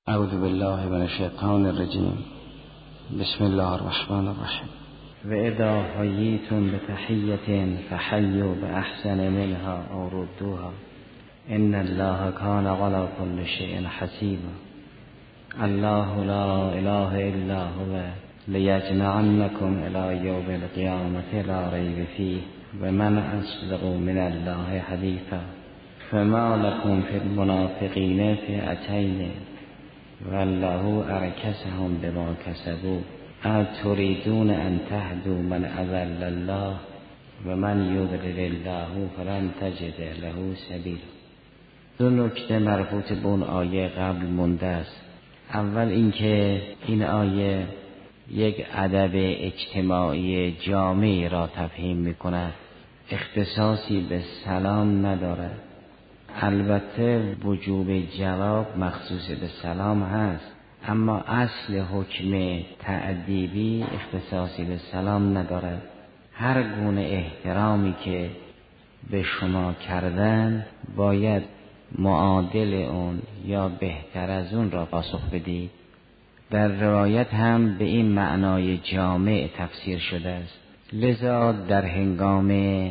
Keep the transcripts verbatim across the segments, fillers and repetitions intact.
اعوذ بالله من الشیطان الرجیم. بسم الله الرحمن الرحیم. و اذا حییتم بتحیة فحیوا باحسن منها او ردوها ان الله کان علی کل شیء حسیبا. الله لا اله الا هو لیجمعنکم الی یوم القیامة لا ریب فیه و من اصدق من الله حدیثا. فما لكم في المنافقین فئتین والله ارکسهم بما کسبوا اتریدون ان تهدوا من اضل الله و من یضلل الله فلن تجد له سبیلا. دو نکته مربوط به اون آیه قبل مونده است. اول اینکه این آیه یک ادب اجتماعی جامعی را تفهیم می‌کند، اختصاصی به سلام ندارد. البته وجوب جواب مخصوص به سلام هست، اما اصل حکم تأدیبی اختصاصی به سلام ندارد. هر گونه احترامی که به شما کردن باید معادل اون یا بهتر از اون را پاسخ بدید. در روایت هم به این معنای جامع تفسیر شده است. لذا در هنگام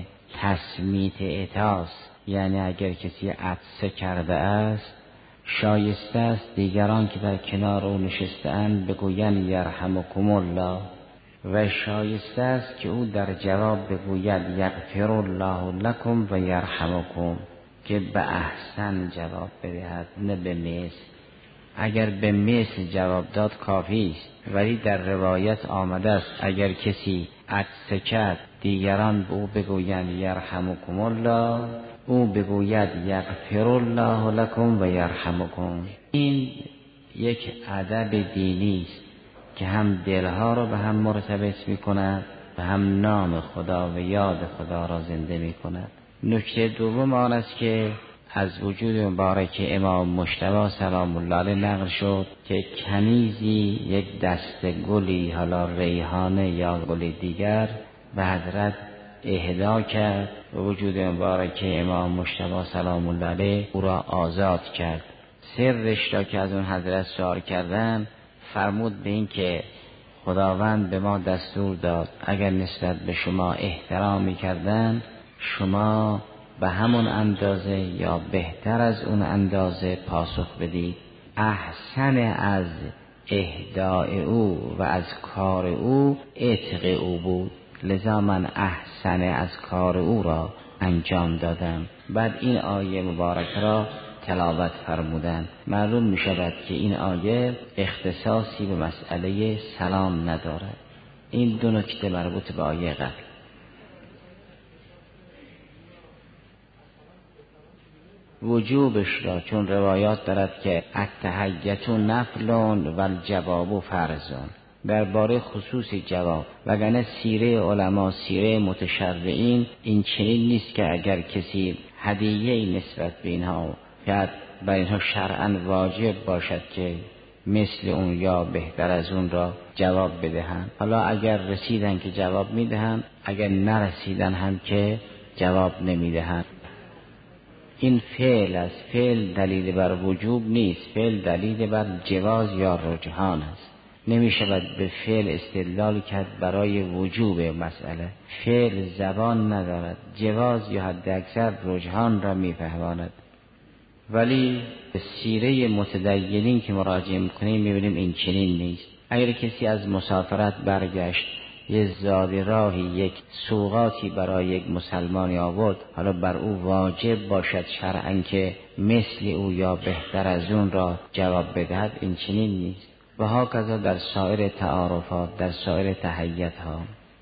تسمیت اعطاس، یعنی اگر کسی عطسه کرده است، شایسته است دیگران که در کنار او نشسته اند بگویند یرحمکم الله، و شایسته است که او در جواب بگوید یغفر الله لکم و یرحمکم، که به احسن جواب بدهد نه به مثل. اگر به مثل جواب داد کافی است، ولی در روایت آمده است اگر کسی عطسه کرد دیگران به او بگویند یرحمکم الله، او بگوید یغفر الله لکم و یرحمکم. این یک ادب دینی است که هم دلها را به هم مرتبط می کند و هم نام خدا و یاد خدا را زنده می کند. نکته دوم آن است که از وجود مبارک امام مجتبی سلام الله علیه نقل شد که کنیزی یک دسته گلی، حالا ریحانه یا گل دیگر، به حضرت اهدا کرد و وجود مبارک امام مجتبی سلام الله علیه او را آزاد کرد. سرش را که از اون حضرت سوال کردن فرمود به این که خداوند به ما دستور داد اگر نسبت به شما احترامی کردن شما به همون اندازه یا بهتر از اون اندازه پاسخ بدید. احسن از اهداء او و از کار او عتق او بود، لذا من احسن از کار او را انجام دادم. بعد این آیه مبارک را تلاوت فرمودند. معلوم می شود که این آیه اختصاصی به مسئله سلام ندارد. این دو نکته مربوط به آیه قبل. وجوبش را چون روایات دارد که التحیة نفل و الجواب فرض، درباره خصوص جواب، وگرنه سیره علما، سیره متشرعین این چنین نیست که اگر کسی هدیه‌ای نسبت به اینها کرد بر اینها شرعاً واجب باشد که مثل اون یا بهتر از اون را جواب بدهند. حالا اگر رسیدن که جواب میدهند، اگر نرسیدن هم که جواب نمیدهند. این فعل است. فعل دلیل بر وجوب نیست، فعل دلیل بر جواز یا رجحان است. نمی شود به فعل استدلال کرد برای وجوب مسئله. فعل زبان ندارد، جواز یا حد اکثر رجحان را می فهماند. ولی سیره متدینین که مراجعه میکنیم میبینیم این چنین نیست. اگر کسی از مسافرت برگشت یه زاد راهی یک سوغاتی برای یک مسلمانی آورد، حالا بر او واجب باشد شرعاً که مثل او یا بهتر از اون را جواب بدهد، این چنین نیست. و هاکذا در سایر تعارفات، در سایر تحیت ها.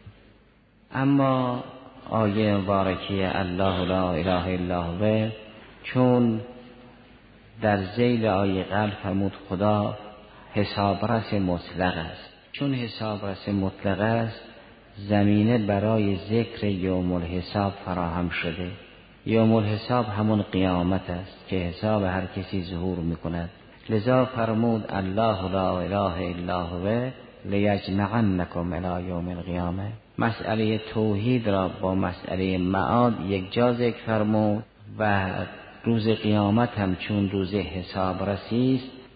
اما آیه مبارکه الله لا اله الا هو، چون در ذیل آیه قبل فرمود خدا حسابرس مطلق است، چون حسابرس مطلق است زمینه برای ذکر یوم الحساب فراهم شده. یوم الحساب همون قیامت است که حساب هر کسی ظهور میکند. لذا فرمود الله لا اله الا هو لیجمعنکم الی یوم القیامه. مسئله توحید را با مسئله معاد یک جا ذکر فرمود و روز قیامت هم چون روز حساب رسی است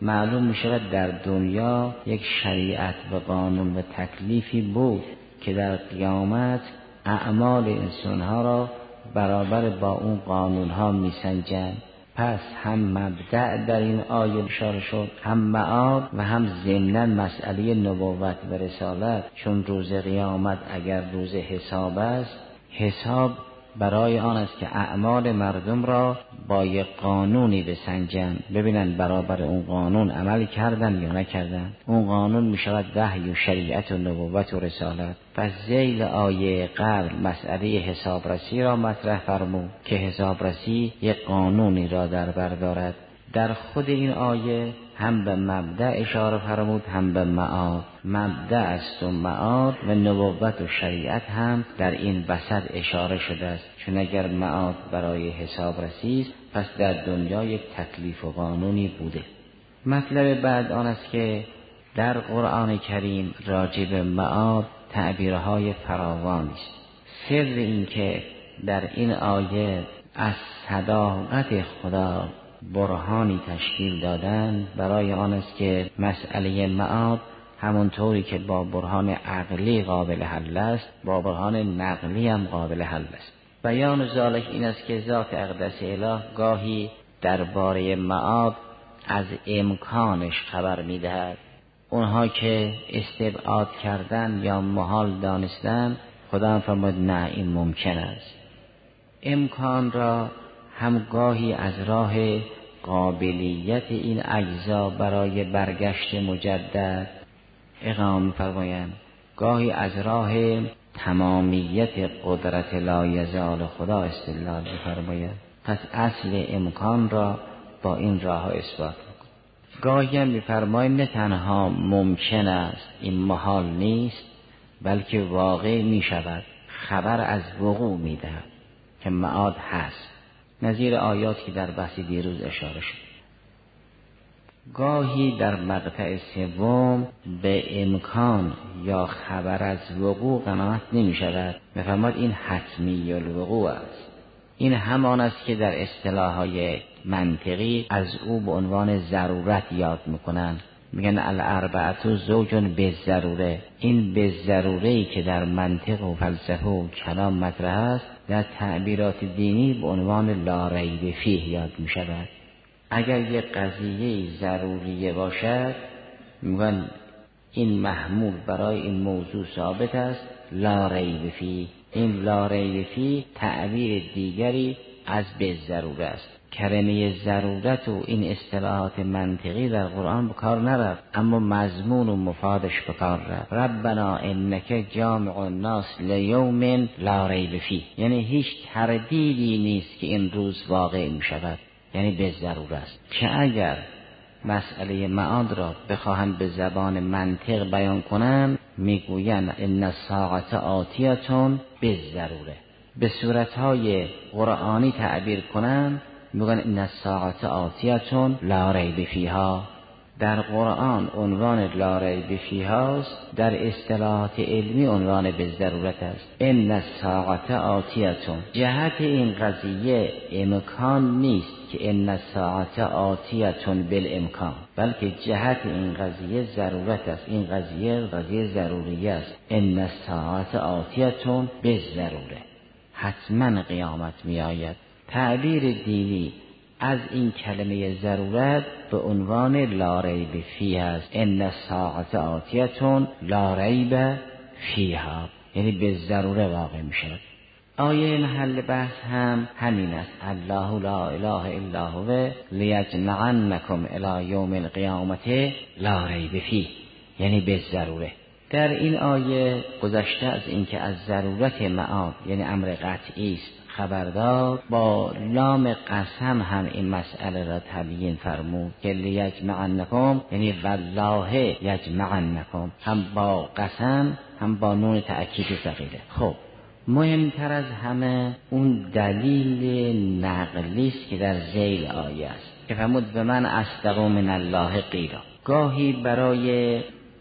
معلوم می شود در دنیا یک شریعت و قانون و تکلیفی بود که در قیامت اعمال انسانها را برابر با اون قانونها می سنجند. پس هم مبدأ در این آیه اشاره شد، هم معاد و هم ضمناً مسئله نبوت و رسالت، چون روز قیامت اگر روز حساب است، حساب برای آن است که اعمال مردم را با یک قانونی بسنجند، ببینن برابر اون قانون عمل کردن یا نکردن. اون قانون می شود وحی و شریعت و نبوت و رسالت. پس ذیل آیه قبل مسئله حسابرسی را مطرح فرمود که حسابرسی یک قانونی را در بر دارد. در خود این آیه هم به مبدأ اشاره فرمود هم به معاد. مبدأ است و معاد و نبوت و شریعت هم در این وسط اشاره شده است، چون اگر معاد برای حسابرسی است پس در دنیا یک تکلیف و قانونی بوده. مطلب بعد آن است که در قرآن کریم راجع به معاد تعبیرهای فراوانی است. سر این که در این آیه از صداقت خدا برهانی تشکیل دادن برای آن است که مسئله معاد همونطوری که با برهان عقلی قابل حل است، با برهان نقلی هم قابل حل است. بیان ذالک این است که ذات اقدس اله گاهی درباره معاد از امکانش خبر می‌دهد. اونها که استبعاد کردن یا محال دانستن، خدا فرمود نه این ممکن است. امکان را هم گاهی از راه قابلیت این اجزا برای برگشت مجدد اقامه فرمایند، گاهی از راه تمامیت قدرت لایزال خدا استدلال فرمایند. پس اصل امکان را با این راه اثبات می‌کند. گاهی هم می‌فرمایند نه تنها ممکن است، این محال نیست، بلکه واقع می‌شود، خبر از وقوع می‌دهد که معاد هست، نظیر آیاتی که در بحث دیروز اشاره شد. گاهی در مقطع سوم به امکان یا خبر از وقوع قناعت نمی شود، می‌فرماید این حتمی الوقوع است. این همان است که در اصطلاح‌های منطقی از او به عنوان ضرورت یاد میکنن، میگن الاربعه زوجن بالضروره. این بالضروره‌ای که در منطق و فلسفه و کلام مطرح است، در تعبیرات دینی به عنوان لا ریب فیه یاد می شود. اگر یک قضیه ضروریه باشد، میگن این محمول برای این موضوع ثابت است، لا ریب فیه. این لا ریب فیه تعبیر دیگری از بالضروره است. کلمه ضرورت و این اصطلاحات منطقی در قرآن به کار نرفت، اما مضمون و مفادش به کار رفت. ربنا انک جامع الناس لیوم لا ریب فیه، یعنی هیچ تردیدی نیست که این روز واقع می شود، یعنی به ضرورت است. که اگر مسئله معاد را بخواهند به زبان منطق بیان کنند، میگویند ان الساعة آتیة بالضروره. به صورتهای قرآنی تعبیر کنند، میگن ان الساعة آتیة لا ریب فیها. در قرآن عنوان لا ریب فیها است، در اصطلاحات علمی عنوان به ضرورت است. ان الساعة آتیة، جهت این قضیه امکان نیست که ان الساعة آتیة بالامکان، بلکه جهت این قضیه ضرورت است. این قضیه قضیه ضروری است. ان الساعة آتیة بالضروره، حتما قیامت می آید. تعبیر دینی از این کلمه ضرورت به عنوان لا ریب فیه است. ان الساعة آتیة لا ریب فیها، یعنی به ضروره واقع می شود. آیه محل بحث هم همین است، الله لا اله الا هو لیجمعنکم الی یوم القیامة لا ریب فیه، یعنی به ضروره. در این آیه گذشته از اینکه از ضرورت معاد یعنی امر قطعی است خبردار، با لام قسم هم این مسئله را تبیین فرمود که لیجمعنکم یعنی والله یجمعنکم، هم با قسم هم با نون تأکید ثقیله. خب مهمتر از همه اون دلیل نقلی است که در ذیل آیه است که فرمود به من اصدق من الله قیلا. گاهی برای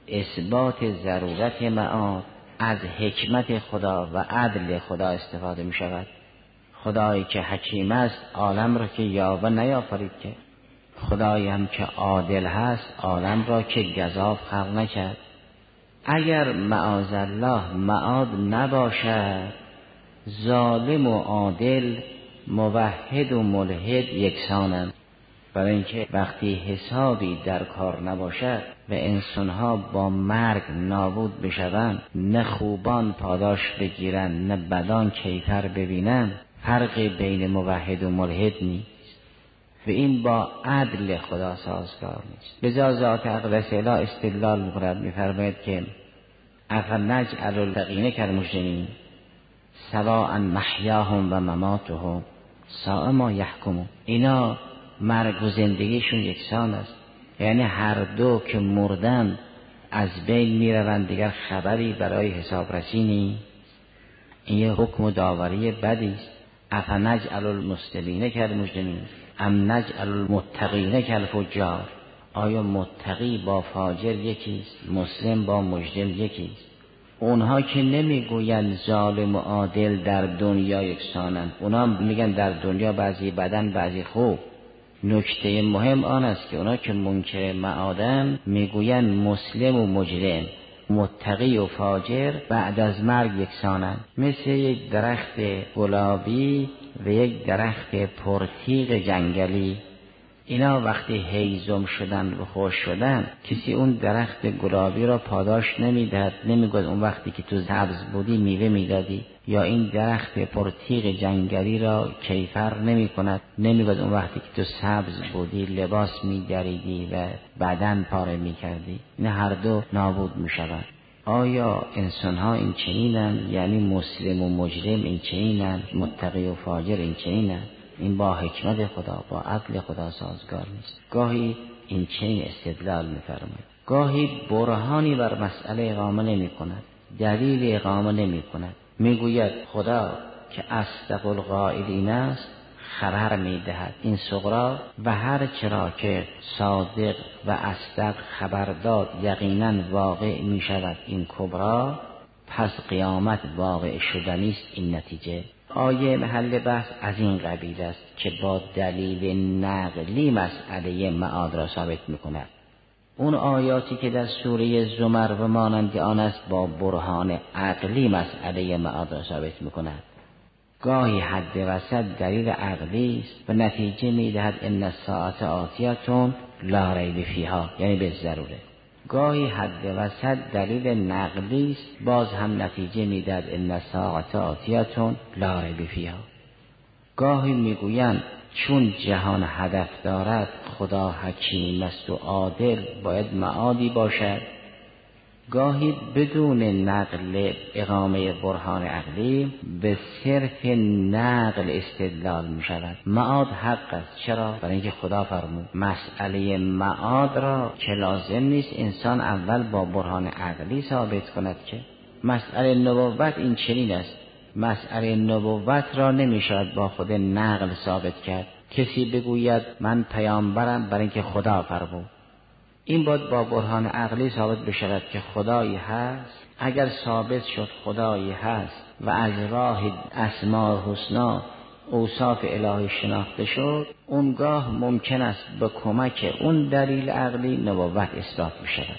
اثبات ضرورت معاد از حکمت خدا و عدل خدا استفاده می شود. خدایی که حکیم است عالم را که یاوه نیافرید که، خدایی هم که عادل هست عالم را که گزاف خلق نکرد. اگر معاذالله معاد نباشد، ظالم و عادل، موحد و ملحد یکسانند. برای اینکه وقتی حسابی در کار نباشد و انسانها با مرگ نابود بشوند، نه خوبان پاداش بگیرند نه بدان کیفر ببینند، فرقی بین موحد و ملحد نیست و این با عدل خدا سازگار نیست. لذا ذات اقدس اله استدلال می‌کند، می‌فرماید که افنجعل المتقین کالمجرمین سواء محیاهم و مماتهم ساء ما یحکمون. اینا مرگ و زندگیشون یکسان است، یعنی هر دو که مردن از بین میروند، دیگر خبری برای حسابرسی نیست. این یه حکم و داوری بدی است. افنجعل المسلمین کالمجرمین ام نجعل المتقین کالفجار. آیا متقی با فاجر یکیست؟ مسلم با مجرم یکیست؟ اونها که نمیگویند ظالم و عادل در دنیا یکسانند، اونها میگن در دنیا بعضی بدن بعضی خوب. نکته مهم آن است که اونا که منکر معادن میگویند مسلم و مجرم، متقی و فاجر بعد از مرگ یکسانند، مثل یک درخت گلابی و یک درخت پرتیغ جنگلی. اینا وقتی هیزم شدن و خوش شدن، کسی اون درخت گلابی را پاداش نمیدهد، نمیگوید اون وقتی که تو سبز بودی میوه میدادی، یا این درخت پرتیغ جنگلی را کیفر نمی کند، نمیگوید اون وقتی که تو سبز بودی لباس میدریدی و بدن پاره میکردی. این هر دو نابود میشوند. آیا انسان ها این چنینند؟ یعنی مسلم و مجرم این چنینند؟ متقی و فاجر این چنینند؟ این با حکمت خدا، با عدل خدا سازگار نیست. گاهی این چنین استدلال می‌فرماید، گاهی برهانی بر مسئله اقامه نمی کند، دلیل اقامه نمی کند. میگوید خدا که اصدق القائلین است، خبر میدهد این صغرا و هر چرا که صادق و اصدق خبر داد یقینا واقع می شود این کبرا، پس قیامت واقع شدنی است این نتیجه. آیه محل بحث از این قبیل است که با دلیل نقلی مسئله معاد را ثابت می کند. اون آیاتی که در سوره زمر و مانند آن است با برهان عقلی مسئله معاد را ثابت می کند. گاهی حد وسط دلیل عقلی است و نتیجه می دهد ان الساعة آتیة لا ریب فیها، یعنی به ضروره. گاهی حد وسط دلیل نقلی است، باز هم نتیجه می دهد ان الساعة آتیة لا ریب فیها. گاهی می گویند چون جهان هدف دارد خدا حکیم است و عادل، باید معادی باشد. گاهی بدون نقل اقامه برهان عقلی به صرف نقل استدلال می شود. معاد حق است. چرا؟ برای اینکه خدا فرمود مسئله معاد را که لازم نیست انسان اول با برهان عقلی ثابت کند. که مسئله نبوت این چنین است، مسئله نبوت را نمی شود با خود نقل ثابت کرد. کسی بگوید من پیامبرم برای اینکه خدا فرمود، این باید با برهان عقلی ثابت بشود که خدایی هست. اگر ثابت شد خدایی هست و از راه اسماء الحسنا اوصاف الهی شناخته شد، اونگاه ممکن است به کمک اون دلیل عقلی نبوت اثبات بشود.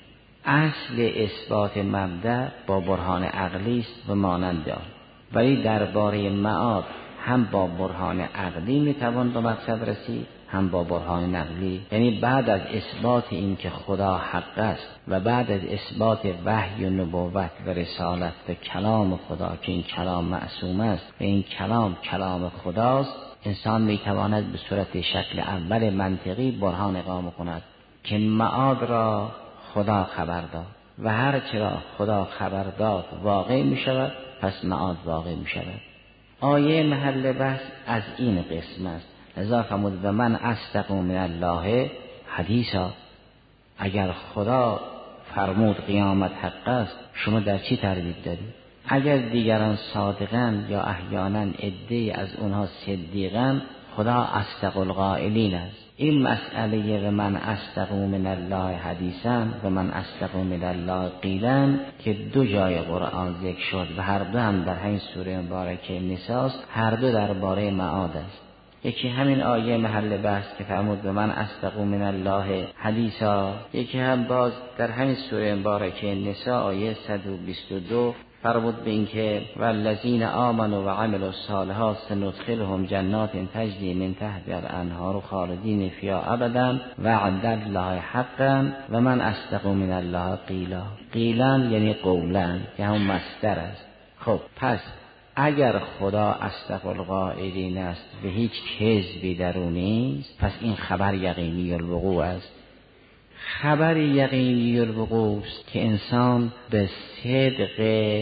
اصل اثبات مبدأ با برهان عقلی است و مانند آن، ولی درباره معاد هم با برهان عقلی میتوان به مقصد رسید، هم با برهان نقلی. یعنی بعد از اثبات این که خدا حق است و بعد از اثبات وحی و نبوت و رسالت و کلام خدا که این کلام معصوم است و این کلام کلام خداست، انسان میتواند به صورت شکل اول منطقی برهان اقامه کند که معاد را خدا خبر داد و هر چرا خدا خبر داد واقع می شود، پس معاد واقع می شود. آیه محل بحث از این قسم است. لذا فرمود و من اصدق من الله حدیثا. اگر خدا فرمود قیامت حق است، شما در چی تردید دارید؟ اگر دیگران صادقن یا احیانا عده‌ای از اونها صدیقن، خدا اصدق القائلین است. این مسئله و من اصدق من الله حدیثا و من اصدق من الله قیلا که دو جای قرآن ذکر شد و هر دو هم در همین سوره مبارکه نساء، هر دو درباره معاد است. یکی همین آیه محل بحث که فرمود به من اصدق من الله حدیثا، یکی هم باز در همین سوره مبارکه نساء آیه صد و بیست و دو فرمود به این که والذین آمنوا و عملوا الصالحات سندخلهم جنات تجری من تحتها الانهار خالدین فیها ابدا وعد الله حقا و من اصدق من الله قیلا. قیلا یعنی قولا که هم مصدر است. خب پس اگر خدا اصدق القائلین است و هیچ کذبی در او نیست، پس این خبر یقینی الوقوع است. خبر یقینی الوقوع است که انسان به صدق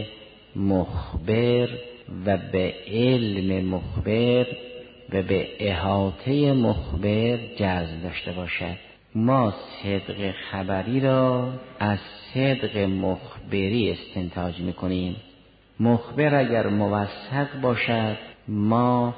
مخبر و به علم مخبر و به احاطه مخبر جذب داشته باشد. ما صدق خبری را از صدق مخبری استنتاج میکنیم. مخبر اگر موثق باشد ما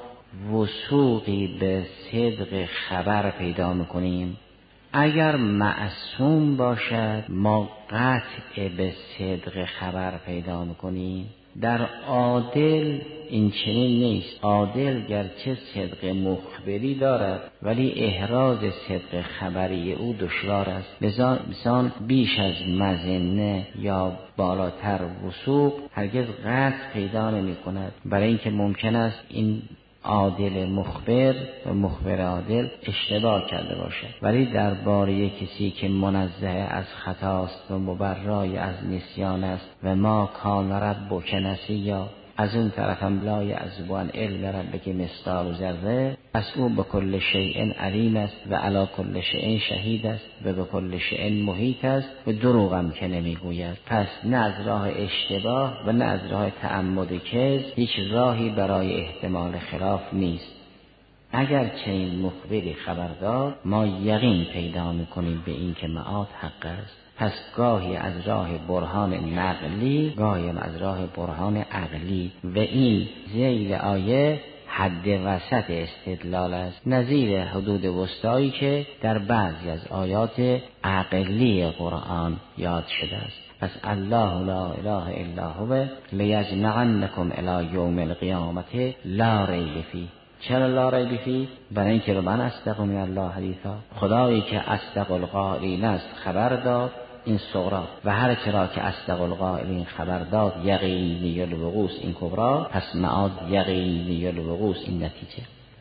وثوقی به صدق خبر پیدا میکنیم. اگر معصوم باشد ما قطع به صدق خبر پیدا میکنیم. در عادل این چنین نیست. عادل گرچه صدق مخبری دارد ولی احراز صدق خبری او دشوار است. لذا بیش از مظنه یا بالاتر وثوق هرگز قطع پیدا نمی کند، برای اینکه ممکن است این عادل مخبر و مخبر عادل اشتباه کرده باشد. ولی درباره کسی که منزه از خطاست و مبرای از نسیان است و ما کان ربک نسیا، از اون طرف هم لا یعزب عن علم ربک مثقال ذره، پس او به کل شیء علیم است و علی کل شیء شهید است و به کل شیء محیط است و دروغ هم که نمیگوید. پس نه از راه اشتباه و نه از راه تعمد کذب هیچ راهی برای احتمال خلاف نیست. اگر چنین مخبری خبر داد ما یقین پیدا میکنیم به این که معاد حق است. پس گاهی از راه برهان نقلی، گاهی از راه برهان عقلی، و این ذیل آیه حد وسط استدلال است، نظیر حدود وسطایی که در بعضی از آیات عقلی قرآن یاد شده است. پس الله لا اله الا هو لیجمعنکم الی یوم القیامت لا ریب فیه. چرا لا ریب فیه؟ برای اینکه من اصدق من الله حدیثا، خدایی که اصدق القائلین است خبر داد این صغرا و هر چرا که اصدق القائلین خبر داد یقینی الوقوع این کبرا، پس معاد یقینی الوقوع این نتیجه.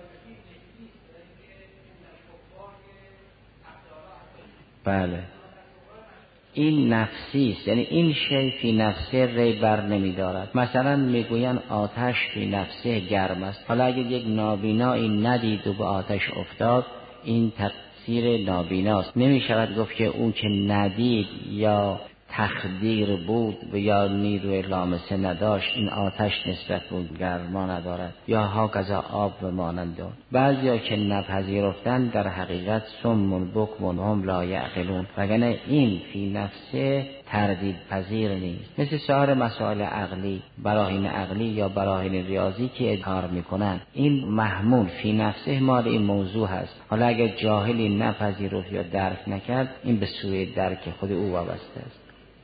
بله این نفسی است، یعنی این شی فی نفسه ری بر نمی دارد. مثلا میگوین آتش فی نفسه گرم است، حالا اگر یک نابینایی ندید و به آتش افتاد این تقصیر نابیناست. نمی شود گفت که اون که ندید یا تخدیر بود و یا نیروی لامسه نداشت این آتش نسبت بود گرما ندارد، یا هاکذا آب و مانند. بعضیا که نپذیرفتن در حقیقت سمون بکمون هم لا یعقلون، وگرنه این فی نفسه تردید پذیر نیست. مثل سایر مسائل عقلی، براهین عقلی یا براهین ریاضی که اظهار میکنن این محمول فی نفسه مال این موضوع هست. حالا اگر جاهلی نپذیرفت یا درک نکرد این به سوی درک خود او وابسته است.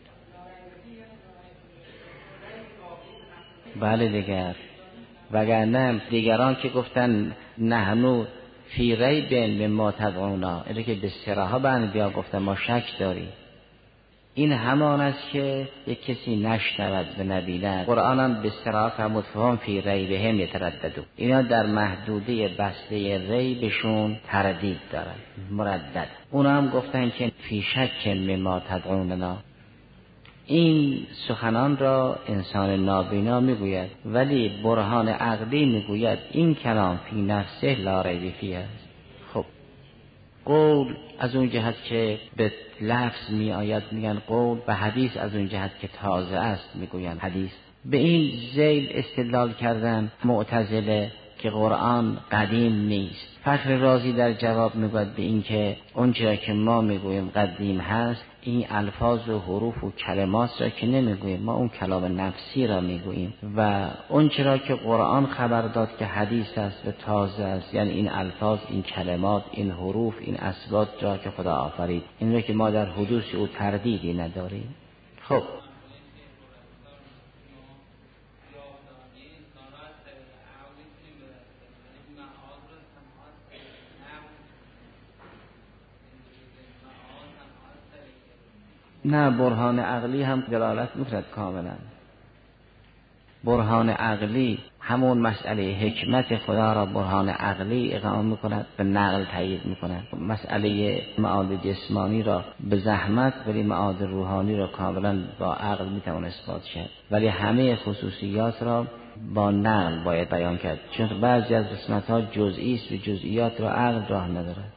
بله دیگر، وگرنه دیگران که گفتن نحنو فی ریب مما تدعونا، اینه که به صراحه بند بیا گفتن ما شک داریم. این همان است که یک کسی نشنود و نبیند. قرآن هم به صراحه فرمود فهم فی ریبهم یترددون، اینا در محدوده بسته ریبشون تردید دارن مردد. اونا هم گفتن که فی شک مما تدعوننا. این سخنان را انسان نابینا میگوید، ولی برهان عقلی میگوید این کلام فی نفسه لا ریب فیه است. خب قول از اون جهت که به لفظ می آید میگن قول، و حدیث از اون جهت که تازه است میگوین حدیث. به این ذیل استدلال کردن معتزله که قرآن قدیم نیست. فخر رازی در جواب میگوید به این که اون چرا که ما میگویم قدیم هست این الفاظ و حروف و کلمات را که نمیگوییم، ما اون کلام نفسی را میگوییم، و اون چرا که قرآن خبر داد که حدیث است و تازه است، یعنی این الفاظ، این کلمات، این حروف، این اصوات را که خدا آفرید، این را که ما در حدوث او تردیدی نداریم. خب نه، برهان عقلی هم دلالت میکند کاملا. برهان عقلی همون مسئله حکمت خدا را برهان عقلی اقامه میکند، به نقل تایید میکند. مسئله معاد جسمانی را به زحمت، ولی معاد روحانی را کاملا با عقل میتوان اثبات کرد، ولی همه خصوصیات را با نقل باید بیان کرد، چون بعضی از قسمت‌ها جزئی است و جزئیات را عقل راه ندارد.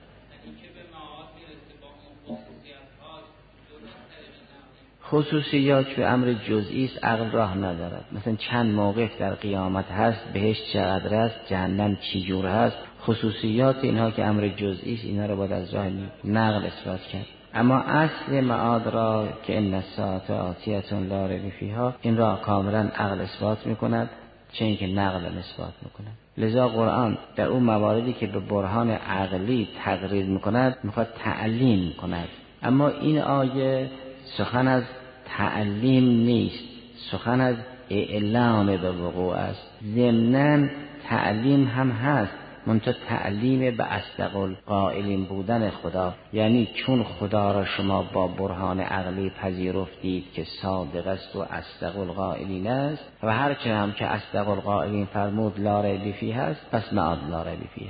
خصوصیات به امر جزئی است، عقل راه ندارد. مثلا چند موقف در قیامت هست، بهشت چقدر است، جهنم چی جور هست، خصوصیات اینها که امر جزئی است، اینها را باید از راه نقل اثبات کرد. اما اصل معاد را که ان الساعة آتیة لا ریب فیها، این را کاملا عقل اثبات میکند، چه اینکه نقل اثبات میکند. لذا قرآن در اون مواردی که به برهان عقلی تقریر میکند میخواد تعلیم کند. اما این آیه سخن از تعلیم نیست، سخن از اعلام به وقوع است. ضمناً تعلیم هم هست، منتها تعلیم به اصدق القائلین بودن خدا، یعنی چون خدا را شما با برهان عقلی پذیرفتید که صادق است و اصدق القائلین است و هرچه هم که اصدق القائلین فرمود لا ریب فیه است، پس معاد لا ریب فیه.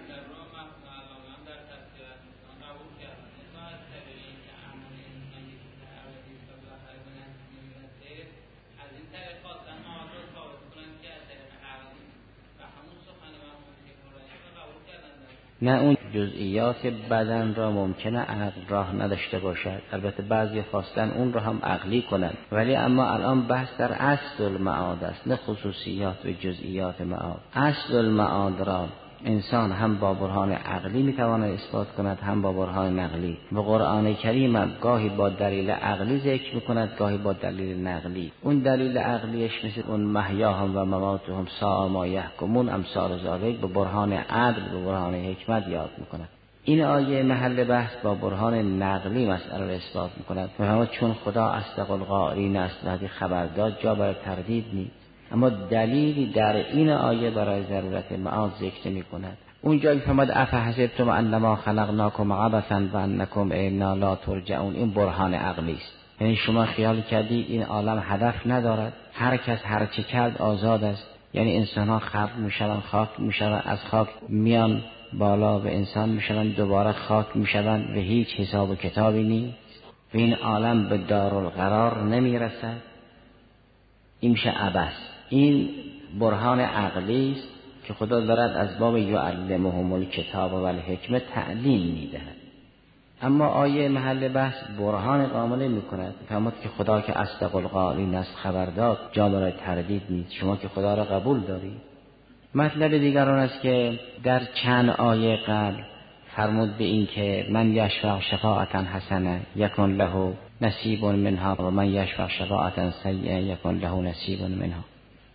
نه، اون جزئیات بدن را ممکنه عقل راه نداشته باشد، البته بعضی خواستن اون را هم عقلی کنند، ولی اما الان بحث در اصل المعاد است، نه خصوصیات و جزئیات معاد. اصل المعاد را انسان هم با برهان عقلی میتواند اثبات کند، هم با برهان نقلی. و قرآن کریم هم گاهی با دلیل عقلی ذکر میکند، گاهی با دلیل نقلی. اون دلیل عقلیش مثل اون محیاهم و مماتهم ساء ما یحکمون امثال ذالک، به برهان عدل، به برهان حکمت یاد میکند. این آیه محل بحث با برهان نقلی مسئله را اثبات میکند. و چون خدا اصدق القائلین است و خبر داد، جا برای تردید نیست. اما دلیلی در این آیه برای ضرورت معاد ذکر می کند. اونجا که فرمود افحسبتم انما خلقناکم عبثا و انکم الینا لا ترجعون، این برهان عقلی است. یعنی شما خیال کردید این عالم هدف ندارد، هر کس هر چه کرد آزاد است. یعنی انسان ها خلق میشن، خاک میشن، از خاک میان بالا و انسان میشن، دوباره خاک میشن و هیچ حساب و کتابی نیست و این عالم به دارالقرار نمیرسد. این میشه عبث. این برهان عقلی است که خدا دارد از باب یعلمهم الکتاب و الحکمه تعلیم میدهد. اما آیه محل بحث برهان کامل میکند، فرمود که خدا که اصدق القائلین است خبر داد، جا برای تردید نیست. شما که خدا را قبول دارید. مطلب دیگر آن است که در چند آیه قبل فرمود به این که من یشفع شفاعتا حسنه یکن له نصیب منها و من یشفع شفاعتا سیئه یکن له نصیب منها.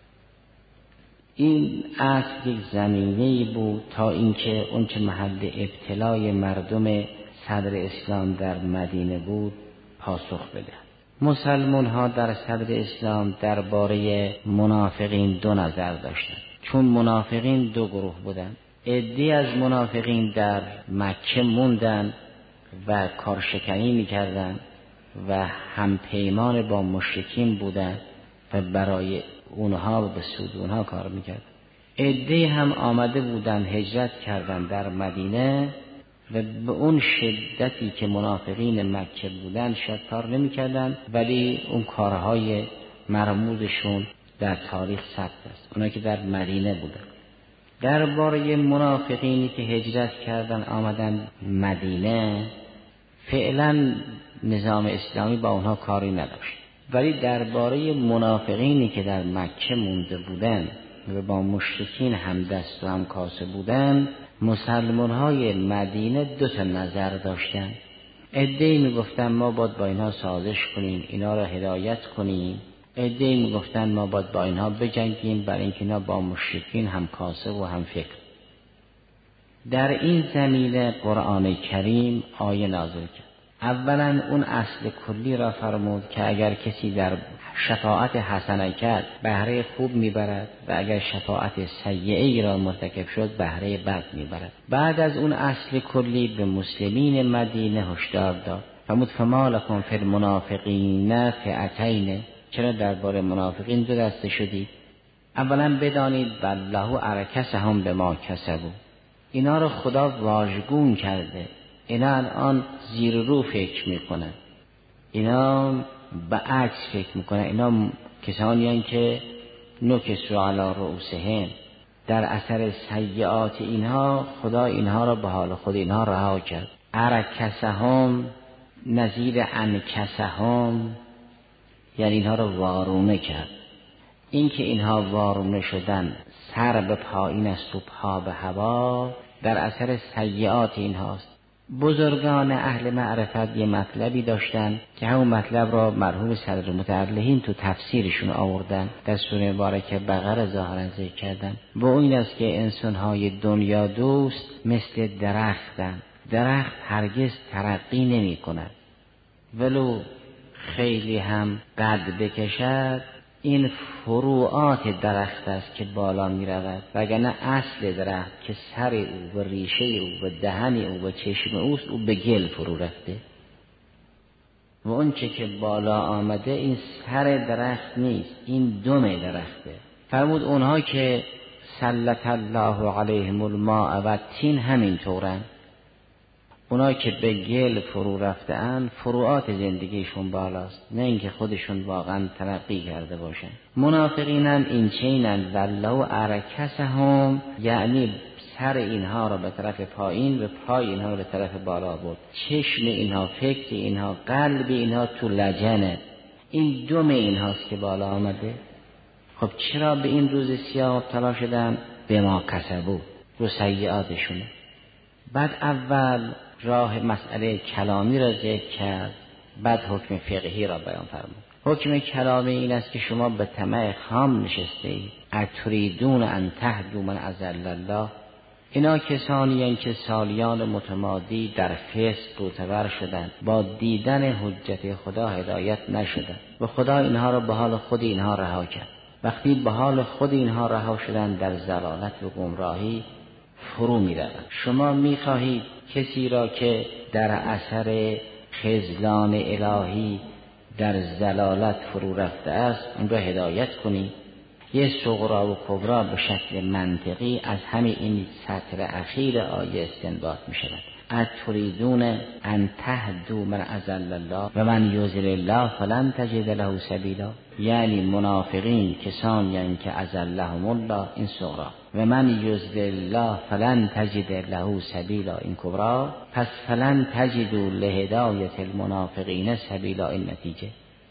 این اصل یک زمینه‌ای بود تا اینکه اون چه محل ابتلای مردم صدر اسلام در مدینه بود پاسخ بده. مسلمان ها در صدر اسلام درباره منافقین دو نظر داشتند، چون منافقین دو گروه بودند. عده‌ای از منافقین در مکه موندن و کارشکنی می‌کردند و هم پیمان با مشرکین بودند و برای اونها و به سود اونها کار می‌کردند. عده‌ای هم آمده بودند هجرت کردند در مدینه و به اون شدتی که منافقین مکه بودند شاید کار نمی‌کردند، ولی اون کارهای مرموزشون در تاریخ ثبت است، اونایی که در مدینه بودند. درباره منافقینی که هجرت کردن آمدن مدینه، فعلا نظام اسلامی با اونها کاری نداشت، ولی درباره منافقینی که در مکه مونده بودن و با مشرکین هم دست و هم کاسه بودن، مسلمان های مدینه دو تا نظر داشتن. عده‌ای میگفتن ما باید با اینها سازش کنیم، اینا را هدایت کنیم. عده‌ای میگفتن ما باید با اینها بجنگیم، برای اینکه اینا با مشرکین هم کاسه و هم فکر. در این زمینه قرآن کریم آیه نازل کرد. اولا اون اصل کلی را فرمود که اگر کسی در شفاعت حسنه کرد بهره خوب میبرد و اگر شفاعت سیئه را مرتکب شد بهره بد میبرد. بعد از اون اصل کلی به مسلمین مدینه هشدار داد فرمود فما لکم فی المنافقین فئتین، چرا درباره منافقین دو دسته شدید؟ اولا بدانید والله ارکسهم بما کسبوا، اینا رو خدا واژگون کرده، اینا الان زیر رو فکر میکنن، اینا به عکس فکر میکنن، اینا کسانی هستند که نکسوا علی رؤوسهم، در اثر سیئات اینها خدا اینها را به حال خود اینها رها کرد. ارکسهم نظیر انکسهم، یعنی اینها را وارونه کرد. این که اینها وارونه شدن، سر به پایین است و پا به هوا، در اثر سیئات اینهاست. بزرگان اهل معرفت یه مطلبی داشتن که همون مطلب را مرحوم صدر متعلهین تو تفسیرشون آوردن، در سوره مبارکه بقره ظاهرا ذکر کردن. و این است که انسان‌های دنیا دوست مثل درختن، درخت هرگز ترقی نمی کند، ولو خیلی هم قد بکشد، این فروعات درخت است که بالا می رود، وگرنه اصل درخت که سر او و ریشه او و دهن او و چشم اوست، او به گل فرو رفته و اون چه که بالا آمده این سر درخت نیست، این دم درخته. فرمود اونها که سلط الله علیهم الماء و تین همین طورن، اونا که به گل فرو رفتن فروعات زندگیشون بالاست، نه اینکه خودشون واقعا ترقی کرده باشن. منافقینن این چینن والله ارکسهم، یعنی سر اینها را به طرف پایین و پای اینها را به طرف بالا برد، چشم اینها، فکر اینها، قلب اینها تو لجنه، این دم اینهاست که بالا آمده. خب چرا به این روز سیاه مبتلا شدن؟ به ما کسبوا، رو سیئاتشونه. بعد اول راه مسئله کلامی را ذکر کرد، بعد حکم فقهی را بیان فرمود. حکم کلامی این است که شما به طمع خام نشسته اید. اتریدون ان تهدوا من اضل الله، اینا کسانی هستند که سالیان متمادی در فسق معتبر شدند، با دیدن حجت خدا هدایت نشدند و خدا اینها را به حال خود اینها رها کرد. وقتی به حال خود اینها رها شدند در ضلالت و گمراهی فرو می روند. شما می خواهید کسی را که در اثر خذلان الهی در ضلالت فرو رفته است اون را هدایت کنید. یه صغرا و کبرا به شکل منطقی از همین این سطر اخیر آیه استنباط می شود. اتریدون ان تهدوا من اضل الله و من یضلل الله فلن تجد له سبیلا، یعنی منافقین کسانی یعنی که اضلهم الله، این صغرا، و من یضلل الله فلن تجد له سبیلا، این کبرا. پس فلن تجدوا لهدایت المنافقین سبیلا، این نتیجه.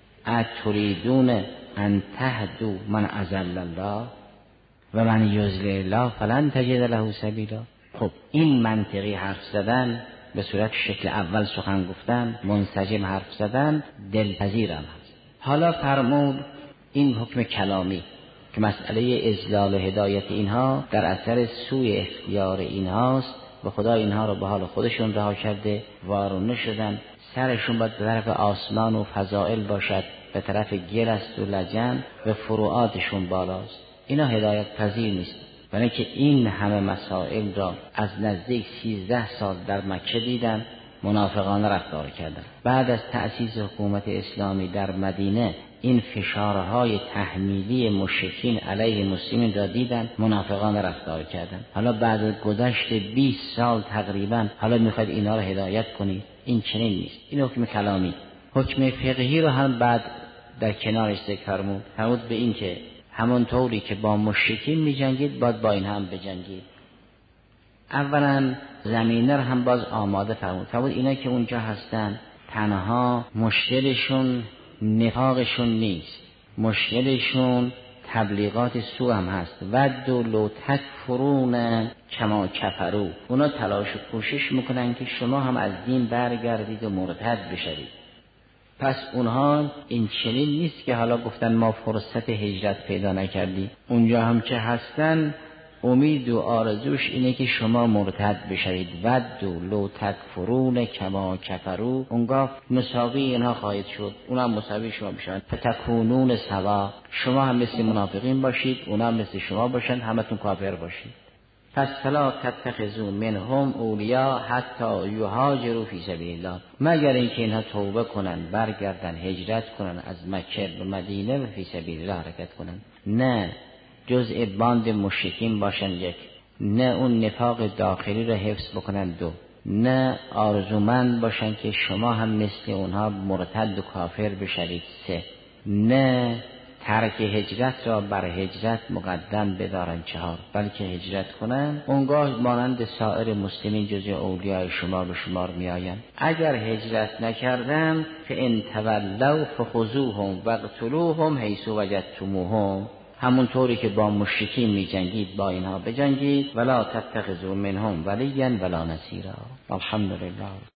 اتریدون ان تهدوا من اضل الله و من یضلل الله فلن تجد له سبیلا. خب این منطقی حرف زدن، به صورت شکل اول سخن گفتن، منسجم حرف زدن، دلپذیرم هست. حالا فرمود این حکم کلامی که مسئله اضلال و هدایت اینها در اثر سوء اختیار اینهاست و خدا اینها رو به حال خودشون رها کرده، وارونه شدن، سرشون باید به طرف آسمان و فضائل باشد، به طرف گل است و لجن و فروعاتشون بالاست. اینا هدایت پذیر نیست، برای که این همه مسائل را از نزدیک سیزده سال در مکه دیدن، منافقانه رفتار کردن. بعد از تأسیس حکومت اسلامی در مدینه این فشارهای تحمیلی مشرکین علیه مسلمین را دیدن، منافقانه رفتار کردن. حالا بعد از گذشت بیست سال تقریبا حالا میخواید اینا را هدایت کنید؟ این چنین نیست. این حکم کلامی. حکم فقهی رو هم بعد در کنارش ذکر فرمود، فرمود به این که همون طوری که با مشرکین می جنگید باید با این هم بجنگید. اولا زمینه رو هم باز آماده فرمود، فرمود اینا که اونجا هستن تنها مشکلشون نفاقشون نیست، مشکلشون تبلیغات سو هم هست. ودوا لو تکفرون کما کفروا، اونا تلاش و کوشش میکنن که شما هم از دین برگردید و مرتد بشوید. پس اونها این چنین نیست که حالا گفتن ما فرصت هجرت پیدا نکردیم، اونجا هم که هستن امید و آرزوش اینه که شما مرتد بشوید. ودوا لو تکفرون کما کفروا، اونگاه مساوی اینها خواهید شد، اونا هم مساوی شما بشن. فتکونون سوا، شما هم مثل منافقین باشید، اونا هم مثل شما باشن، همتون کافر باشید. پس فلا تتخذوا منهم اولیاء حتی یهاجروا فی سبیل الله، مگر اینکه اینها توبه کنن، برگردن، هجرت کنن از مکه به مدینه و فی سبیل الله حرکت کنن، نه جزء باند مشرکین باشن، یک، نه اون نفاق داخلی را حفظ بکنن، دو، نه آرزومند باشن که شما هم مثل اونها مرتد و کافر بشوید، سه، نه ترک هجرت را بر هجرت مقدم بدارن، چهار، بلکه هجرت کنن، اونگاه مانند سایر مسلمین جزء اولیاء شما به شمار می آیند. اگر هجرت نکردن فان تولوا فخذوهم واقتلوهم حیث وجدتموهم، همون طوری که با مشرکین می جنگید با اینها بجنگید. ولا تتخذوا منهم ولیا ولا نصیرا. الحمدلله.